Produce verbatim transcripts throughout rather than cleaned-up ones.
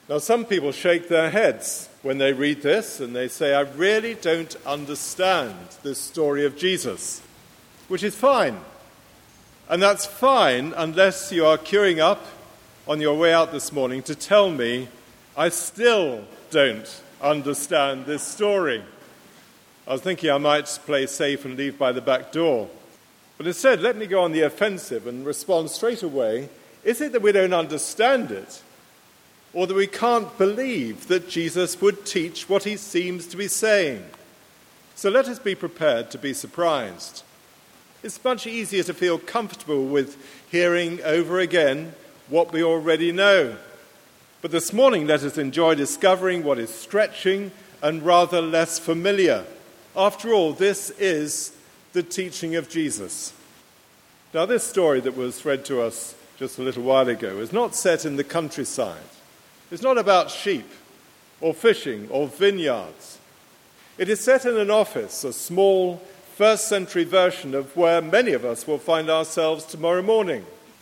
Now, some people shake their heads when they read this and they say, I really don't understand this story of Jesus, which is fine. And that's fine unless you are queuing up on your way out this morning to tell me, I still don't understand this story. I was thinking I might play safe and leave by the back door. But instead, let me go on the offensive and respond straight away. Is it that we don't understand it? Or that we can't believe that Jesus would teach what he seems to be saying? So let us be prepared to be surprised. It's much easier to feel comfortable with hearing over again what we already know. But this morning, let us enjoy discovering what is stretching and rather less familiar. After all, this is the teaching of Jesus. Now, this story that was read to us just a little while ago is not set in the countryside. It's not about sheep or fishing or vineyards. It is set in an office, a small first century version of where many of us will find ourselves tomorrow morning.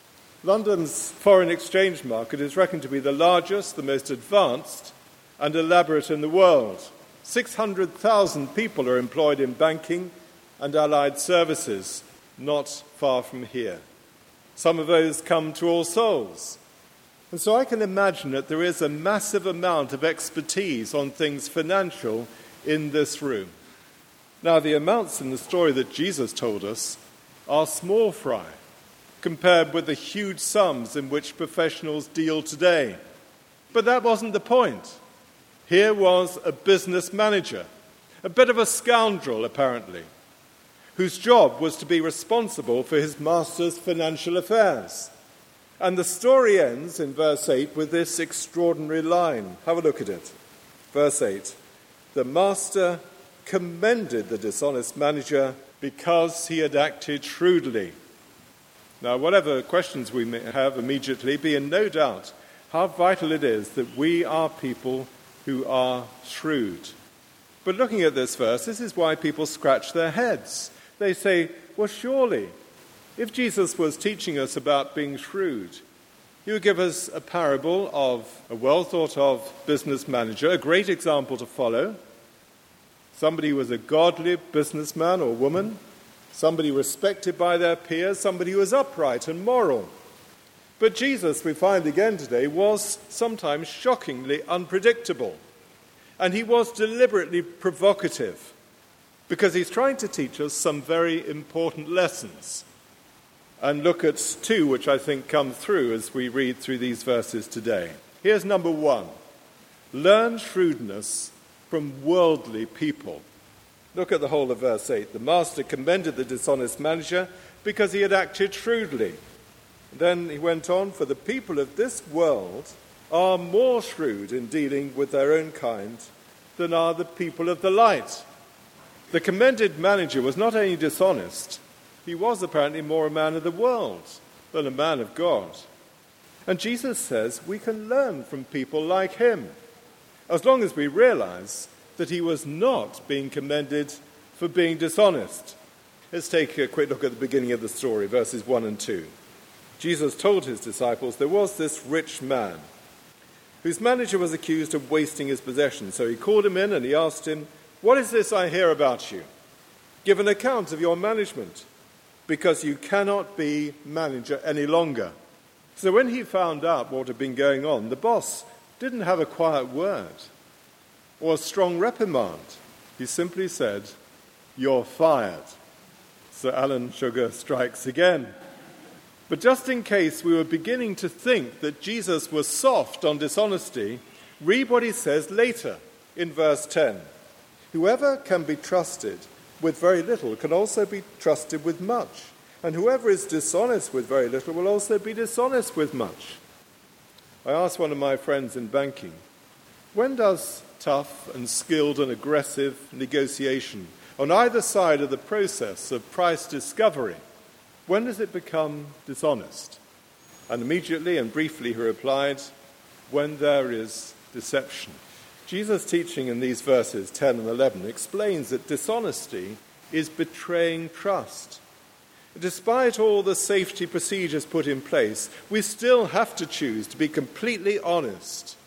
London's foreign exchange market is reckoned to be the largest, the most advanced and elaborate in the world. six hundred thousand people are employed in banking and allied services, not far from here. Some of those come to All Souls. And so I can imagine that there is a massive amount of expertise on things financial in this room. Now, the amounts in the story that Jesus told us are small fry compared with the huge sums in which professionals deal today. But that wasn't the point. Here was a business manager, a bit of a scoundrel apparently, whose job was to be responsible for his master's financial affairs. And the story ends in verse eight with this extraordinary line. Have a look at it. Verse eight. The master commended the dishonest manager because he had acted shrewdly. Now, whatever questions we may have immediately, be in no doubt how vital it is that we are people who are shrewd. But looking at this verse, this is why people scratch their heads. They say, well, surely, if Jesus was teaching us about being shrewd, he would give us a parable of a well-thought-of business manager, a great example to follow, somebody who was a godly businessman or woman, somebody respected by their peers, somebody who was upright and moral. But Jesus, we find again today, was sometimes shockingly unpredictable. And he was deliberately provocative because he's trying to teach us some very important lessons. And look at two which I think come through as we read through these verses today. Here's number one. Learn shrewdness from worldly people. Look at the whole of verse eight. The master commended the dishonest manager because he had acted shrewdly. Then he went on, for the people of this world are more shrewd in dealing with their own kind than are the people of the light. The commended manager was not only dishonest, he was apparently more a man of the world than a man of God. And Jesus says we can learn from people like him, as long as we realize that he was not being commended for being dishonest. Let's take a quick look at the beginning of the story, verses one and two. Jesus told his disciples there was this rich man whose manager was accused of wasting his possessions. So he called him in and he asked him, what is this I hear about you? Give an account of your management, because you cannot be manager any longer. So when he found out what had been going on, the boss didn't have a quiet word or a strong reprimand. He simply said, you're fired. Sir Alan Sugar strikes again. But just in case we were beginning to think that Jesus was soft on dishonesty, read what he says later in verse ten. Whoever can be trusted with very little can also be trusted with much. And whoever is dishonest with very little will also be dishonest with much. I asked one of my friends in banking, when does tough and skilled and aggressive negotiation on either side of the process of price discovery, when does it become dishonest? And immediately and briefly he replied, when there is deception. Jesus' teaching in these verses ten and eleven explains that dishonesty is betraying trust. Despite all the safety procedures put in place, we still have to choose to be completely honest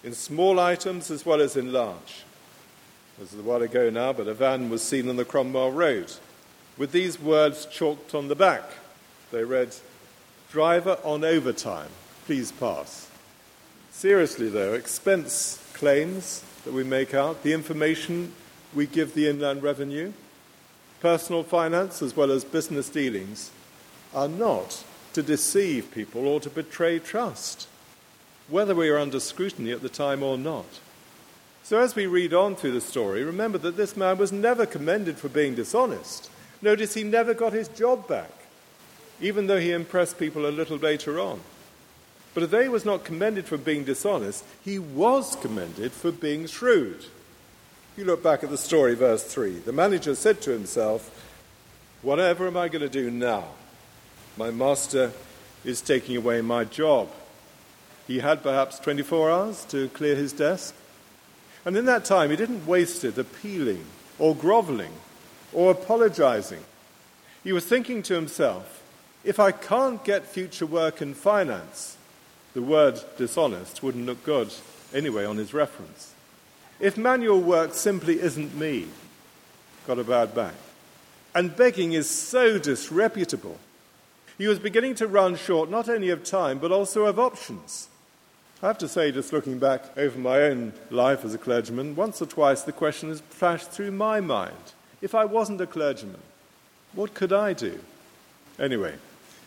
in small items as well as in large. This was a while ago now, but a van was seen on the Cromwell Road with these words chalked on the back. They read, "Driver on overtime, please pass." Seriously though, expense claims that we make out, the information we give the Inland Revenue, personal finance as well as business dealings, are not to deceive people or to betray trust, whether we are under scrutiny at the time or not. So as we read on through the story, remember that this man was never commended for being dishonest. Notice he never got his job back, even though he impressed people a little later on. But although he was not commended for being dishonest, he was commended for being shrewd. You look back at the story, verse three. The manager said to himself, "Whatever am I going to do now? My master is taking away my job." He had perhaps twenty-four hours to clear his desk. And in that time, he didn't waste it appealing or groveling or apologizing. He was thinking to himself, if I can't get future work in finance, the word dishonest wouldn't look good anyway on his reference. If manual work simply isn't me, got a bad back. And begging is so disreputable. He was beginning to run short not only of time, but also of options. I have to say, just looking back over my own life as a clergyman, once or twice the question has flashed through my mind. If I wasn't a clergyman, what could I do? Anyway,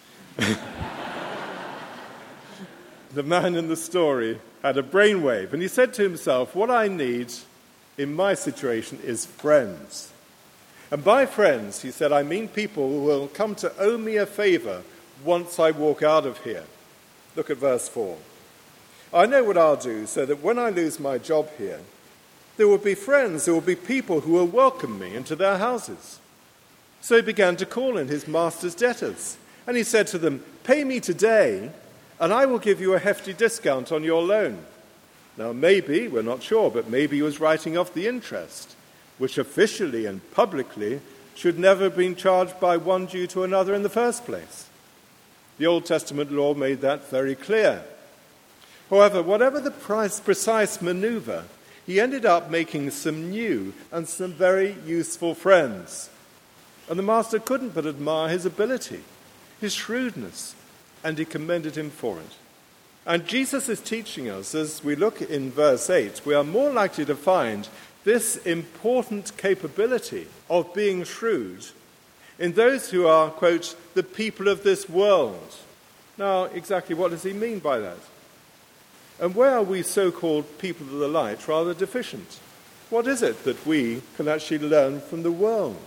the man in the story had a brainwave, and he said to himself, what I need in my situation is friends. And by friends, he said, I mean people who will come to owe me a favor once I walk out of here. Look at verse four. I know what I'll do so that when I lose my job here, there will be friends, there will be people who will welcome me into their houses. So he began to call in his master's debtors, and he said to them, pay me today, and I will give you a hefty discount on your loan. Now maybe, we're not sure, but maybe he was writing off the interest, which officially and publicly should never have been charged by one Jew to another in the first place. The Old Testament law made that very clear. However, whatever the precise maneuver, he ended up making some new and some very useful friends. And the master couldn't but admire his ability, his shrewdness, and he commended him for it. And Jesus is teaching us, as we look in verse eight, we are more likely to find this important capability of being shrewd in those who are, quote, the people of this world. Now, exactly what does he mean by that? And where are we so-called people of the light rather deficient? What is it that we can actually learn from the world?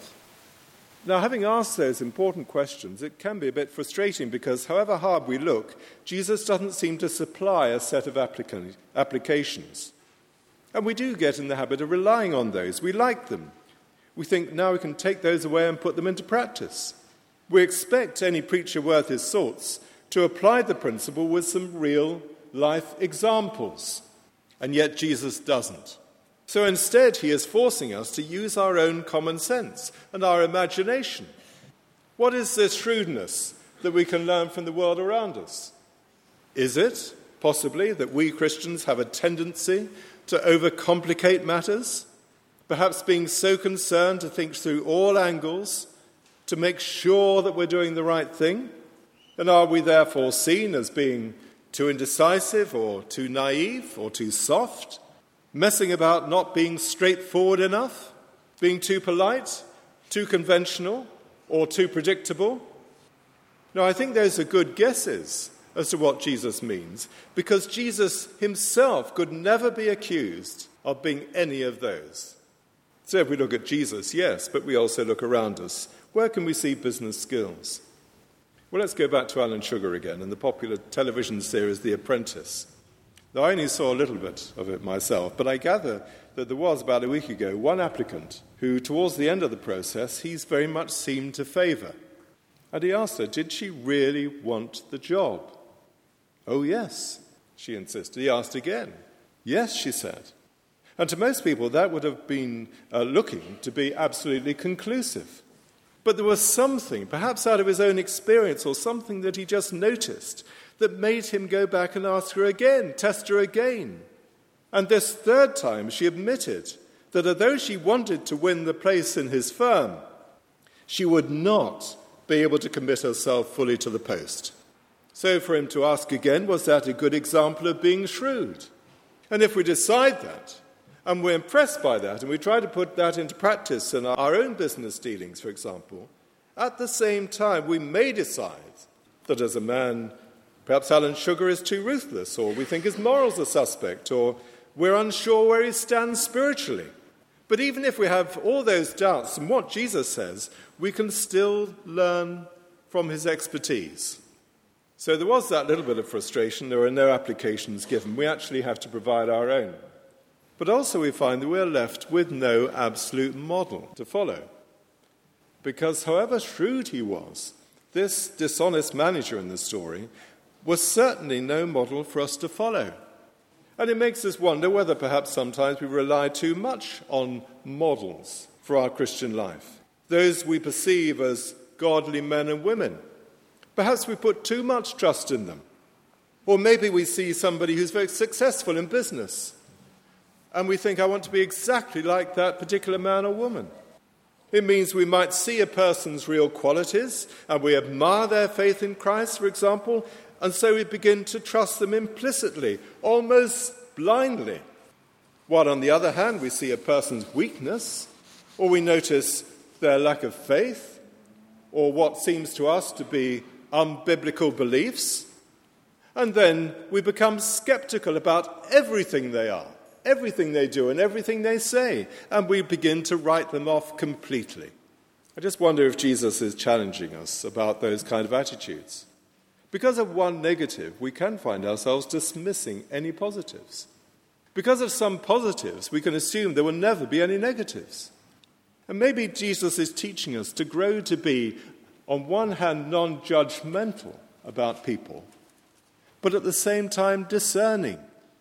Now, having asked those important questions, it can be a bit frustrating because however hard we look, Jesus doesn't seem to supply a set of applica- applications. And we do get in the habit of relying on those. We like them. We think now we can take those away and put them into practice. We expect any preacher worth his salts to apply the principle with some real life examples. And yet Jesus doesn't. So instead, he is forcing us to use our own common sense and our imagination. What is this shrewdness that we can learn from the world around us? Is it, possibly, that we Christians have a tendency to overcomplicate matters, perhaps being so concerned to think through all angles, to make sure that we're doing the right thing? And are we therefore seen as being too indecisive or too naive or too soft, messing about not being straightforward enough, being too polite, too conventional, or too predictable? Now, I think those are good guesses as to what Jesus means, because Jesus himself could never be accused of being any of those. So if we look at Jesus, yes, but we also look around us. Where can we see business skills? Well, let's go back to Alan Sugar again and the popular television series The Apprentice. Now, I only saw a little bit of it myself, but I gather that there was, about a week ago, one applicant who, towards the end of the process, he's very much seemed to favour. And he asked her, did she really want the job? Oh, yes, she insisted. He asked again. Yes, she said. And to most people, that would have been uh, looking to be absolutely conclusive. But there was something, perhaps out of his own experience or something that he just noticed, that made him go back and ask her again, test her again. And this third time she admitted that although she wanted to win the place in his firm, she would not be able to commit herself fully to the post. So for him to ask again, was that a good example of being shrewd? And if we decide that, and we're impressed by that, and we try to put that into practice in our own business dealings, for example, at the same time we may decide that as a man, perhaps Alan Sugar is too ruthless, or we think his morals are suspect, or we're unsure where he stands spiritually. But even if we have all those doubts and what Jesus says, we can still learn from his expertise. So there was that little bit of frustration. There are no applications given. We actually have to provide our own. But also we find that we're left with no absolute model to follow. Because however shrewd he was, this dishonest manager in the story was certainly no model for us to follow. And it makes us wonder whether perhaps sometimes we rely too much on models for our Christian life, those we perceive as godly men and women. Perhaps we put too much trust in them. Or maybe we see somebody who's very successful in business, and we think, I want to be exactly like that particular man or woman. It means we might see a person's real qualities, and we admire their faith in Christ, for example, and so we begin to trust them implicitly, almost blindly. While on the other hand, we see a person's weakness, or we notice their lack of faith, or what seems to us to be unbiblical beliefs, and then we become skeptical about everything they are, everything they do, and everything they say, and we begin to write them off completely. I just wonder if Jesus is challenging us about those kind of attitudes. Because of one negative, we can find ourselves dismissing any positives. Because of some positives, we can assume there will never be any negatives. And maybe Jesus is teaching us to grow to be, on one hand, non-judgmental about people, but at the same time discerning,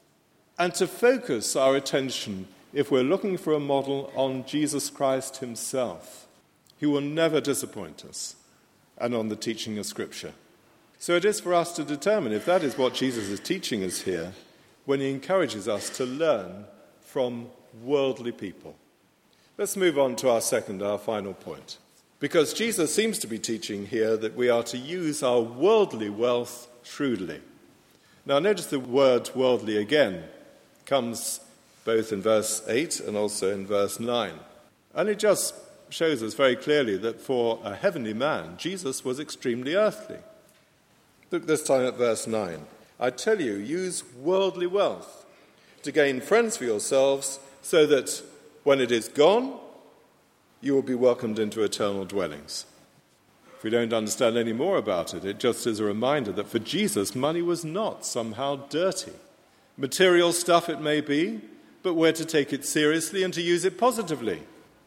and to focus our attention, if we're looking for a model, on Jesus Christ himself. He will never disappoint us, and on the teaching of Scripture. So it is for us to determine if that is what Jesus is teaching us here when he encourages us to learn from worldly people. Let's move on to our second, our final point. Because Jesus seems to be teaching here that we are to use our worldly wealth shrewdly. Now notice the word worldly again comes both in verse eight and also in verse nine. And it just shows us very clearly that for a heavenly man, Jesus was extremely earthly. Look this time at verse nine. I tell you, use worldly wealth to gain friends for yourselves, so that when it is gone, you will be welcomed into eternal dwellings. If we don't understand any more about it, it just is a reminder that for Jesus, money was not somehow dirty. Material stuff it may be, but we're to take it seriously and to use it positively.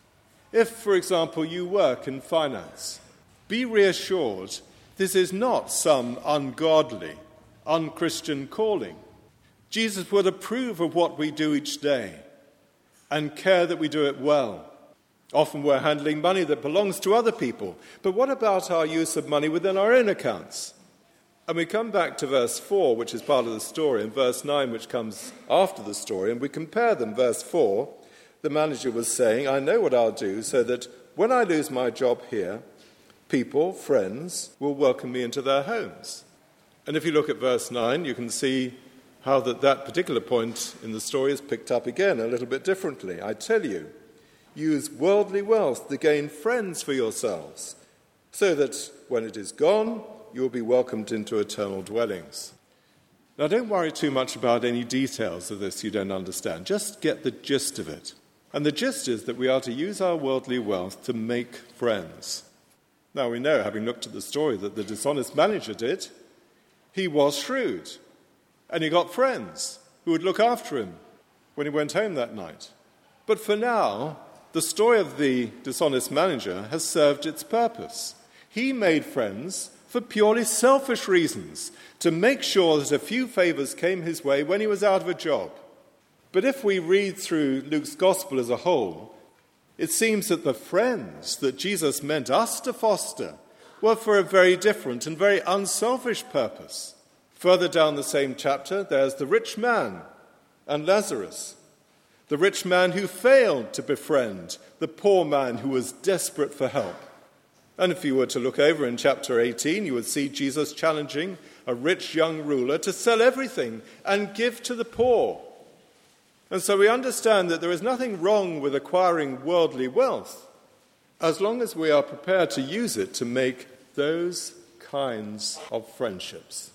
If, for example, you work in finance, be reassured this is not some ungodly, unchristian calling. Jesus would approve of what we do each day and care that we do it well. Often we're handling money that belongs to other people. But what about our use of money within our own accounts? And we come back to verse four, which is part of the story, and verse nine, which comes after the story, and we compare them. Verse four, the manager was saying, I know what I'll do so that when I lose my job here, people, friends, will welcome me into their homes. And if you look at verse nine, you can see how that, that particular point in the story is picked up again a little bit differently. I tell you, use worldly wealth to gain friends for yourselves, so that when it is gone, you will be welcomed into eternal dwellings. Now, don't worry too much about any details of this you don't understand. Just get the gist of it. And the gist is that we are to use our worldly wealth to make friends. Now, we know, having looked at the story, that the dishonest manager did. He was shrewd, and he got friends who would look after him when he went home that night. But for now, the story of the dishonest manager has served its purpose. He made friends for purely selfish reasons, to make sure that a few favors came his way when he was out of a job. But if we read through Luke's gospel as a whole, it seems that the friends that Jesus meant us to foster were for a very different and very unselfish purpose. Further down the same chapter, there's the rich man and Lazarus, the rich man who failed to befriend the poor man who was desperate for help. And if you were to look over in chapter eighteen, you would see Jesus challenging a rich young ruler to sell everything and give to the poor. And so we understand that there is nothing wrong with acquiring worldly wealth, as long as we are prepared to use it to make those kinds of friendships.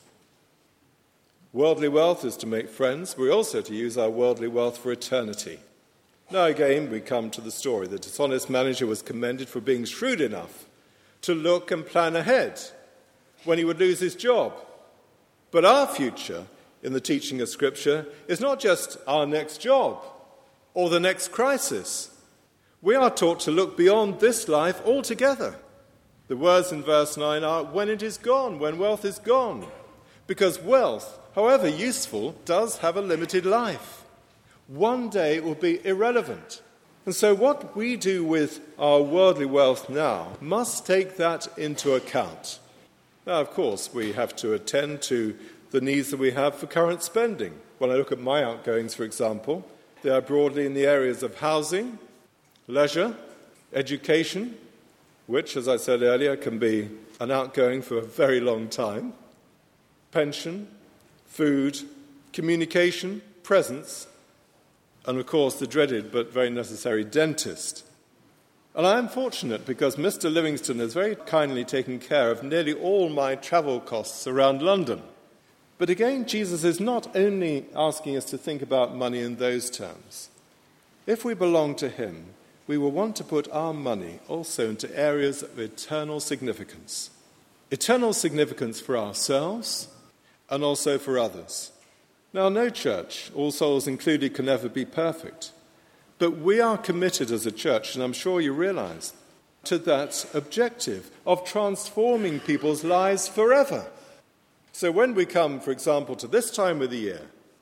Worldly wealth is to make friends. We're also to use our worldly wealth for eternity. Now again, we come to the story. The dishonest manager was commended for being shrewd enough to look and plan ahead when he would lose his job. But our future in the teaching of Scripture is not just our next job or the next crisis. We are taught to look beyond this life altogether. The words in verse nine are, when it is gone, when wealth is gone. Because wealth, however useful, does have a limited life. One day it will be irrelevant. And so what we do with our worldly wealth now must take that into account. Now, of course, we have to attend to the needs that we have for current spending. When I look at my outgoings, for example, they are broadly in the areas of housing, leisure, education, which, as I said earlier, can be an outgoing for a very long time, pension, food, communication, presents, and of course the dreaded but very necessary dentist. And I am fortunate because Mister Livingston has very kindly taken care of nearly all my travel costs around London. But again, Jesus is not only asking us to think about money in those terms. If we belong to him, we will want to put our money also into areas of eternal significance. Eternal significance for ourselves and also for others. Now, no church, all souls included, can ever be perfect. But we are committed as a church, and I'm sure you realize, to that objective of transforming people's lives forever. So when we come, for example, to this time of the year,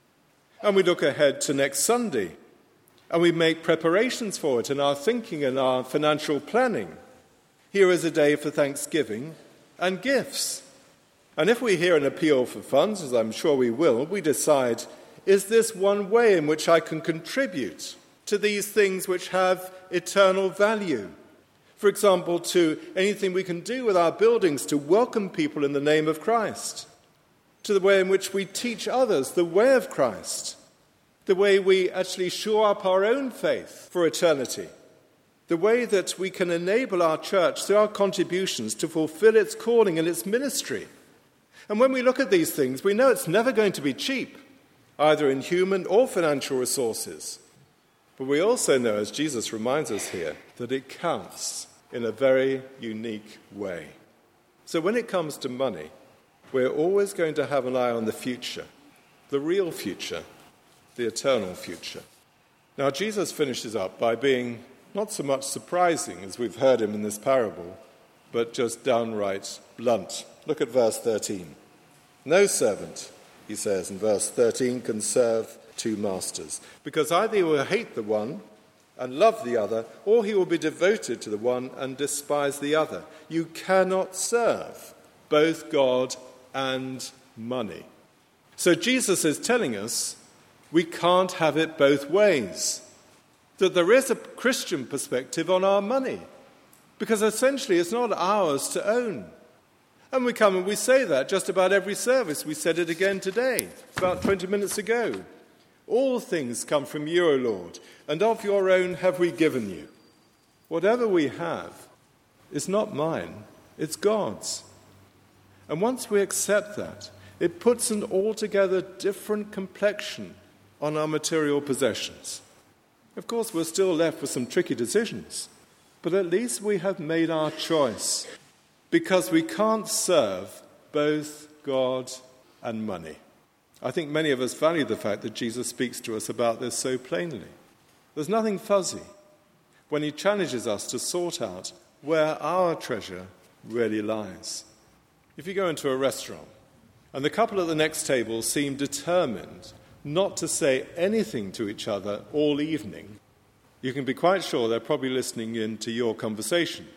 and we look ahead to next Sunday, and we make preparations for it in our thinking and our financial planning, here is a day for thanksgiving and gifts. And if we hear an appeal for funds, as I'm sure we will, we decide, is this one way in which I can contribute to these things which have eternal value? For example, to anything we can do with our buildings to welcome people in the name of Christ, to the way in which we teach others the way of Christ, the way we actually shore up our own faith for eternity, the way that we can enable our church through our contributions to fulfill its calling and its ministry. And when we look at these things, we know it's never going to be cheap, either in human or financial resources. But we also know, as Jesus reminds us here, that it counts in a very unique way. So when it comes to money, we're always going to have an eye on the future, the real future, the eternal future. Now, Jesus finishes up by being not so much surprising as we've heard him in this parable, but just downright blunt. Look at verse thirteen. No servant, he says in verse thirteen, can serve two masters, because either he will hate the one and love the other, or he will be devoted to the one and despise the other. You cannot serve both God and money. So Jesus is telling us we can't have it both ways, that there is a Christian perspective on our money, because essentially it's not ours to own. And we come and we say that just about every service. We said it again today, about twenty minutes ago. All things come from you, O Lord, and of your own have we given you. Whatever we have is not mine, it's God's. And once we accept that, it puts an altogether different complexion on our material possessions. Of course, we're still left with some tricky decisions, but at least we have made our choice, because we can't serve both God and money. I think many of us value the fact that Jesus speaks to us about this so plainly. There's nothing fuzzy when he challenges us to sort out where our treasure really lies. If you go into a restaurant and the couple at the next table seem determined not to say anything to each other all evening, you can be quite sure they're probably listening in to your conversation.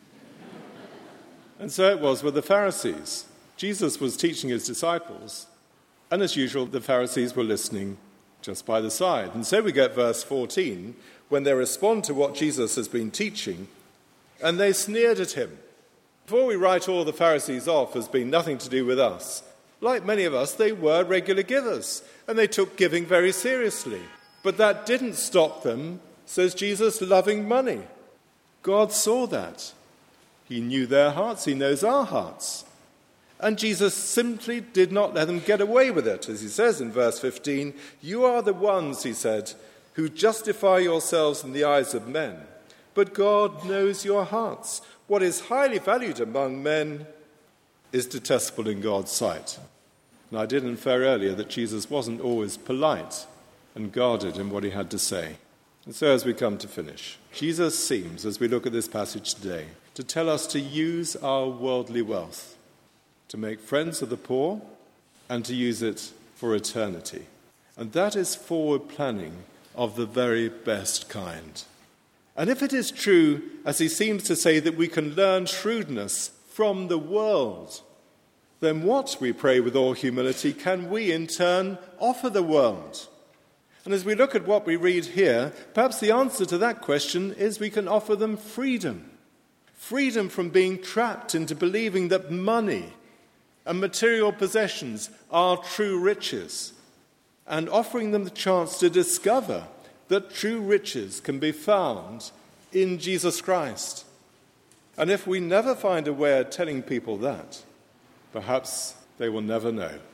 And so it was with the Pharisees. Jesus was teaching his disciples, and as usual, the Pharisees were listening just by the side. And so we get verse fourteen, when they respond to what Jesus has been teaching, and they sneered at him. Before we write all the Pharisees off as being nothing to do with us, like many of us, they were regular givers, and they took giving very seriously. But that didn't stop them, says Jesus, loving money. God saw that. He knew their hearts. He knows our hearts. And Jesus simply did not let them get away with it. As he says in verse fifteen, "You are the ones," he said, "who justify yourselves in the eyes of men. But God knows your hearts. What is highly valued among men is detestable in God's sight." And I did infer earlier that Jesus wasn't always polite and guarded in what he had to say. And so as we come to finish, Jesus seems, as we look at this passage today, to tell us to use our worldly wealth, to make friends of the poor, and to use it for eternity. And that is forward planning of the very best kind. And if it is true, as he seems to say, that we can learn shrewdness from the world, then what, we pray with all humility, can we in turn offer the world? And as we look at what we read here, perhaps the answer to that question is we can offer them freedom. Freedom from being trapped into believing that money and material possessions are true riches, and offering them the chance to discover that true riches can be found in Jesus Christ. And if we never find a way of telling people that, perhaps they will never know.